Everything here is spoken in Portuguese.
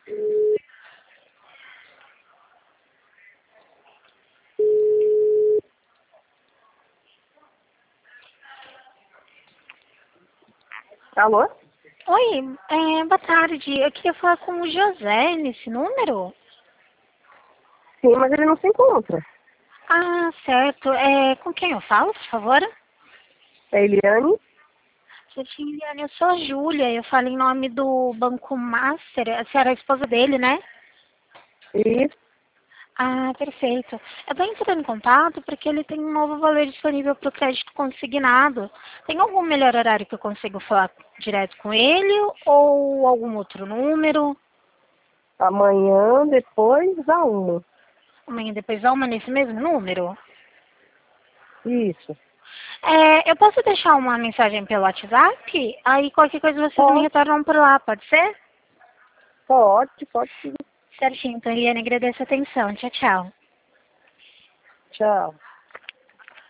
Alô? Oi, boa tarde. Eu queria falar com o José nesse número. Sim, mas ele não se encontra. Ah, certo. Com quem eu falo, por favor? É Eliane? Eliane, eu sou a Júlia. Eu falo em nome do Banco Master. A senhora é a esposa dele, né? Isso. Ah, perfeito. Eu estou entrando em contato porque ele tem um novo valor disponível para o crédito consignado. Tem algum melhor horário que eu consigo falar direto com ele ou algum outro número? Amanhã, depois da 1. Amanhã depois da uma nesse mesmo número? Isso. Eu posso deixar uma mensagem pelo WhatsApp? Aí qualquer coisa vocês me Pode, retornam por lá, pode ser? pode sim. Certinho, então, Eliane, agradeço a atenção. Tchau, tchau. Tchau.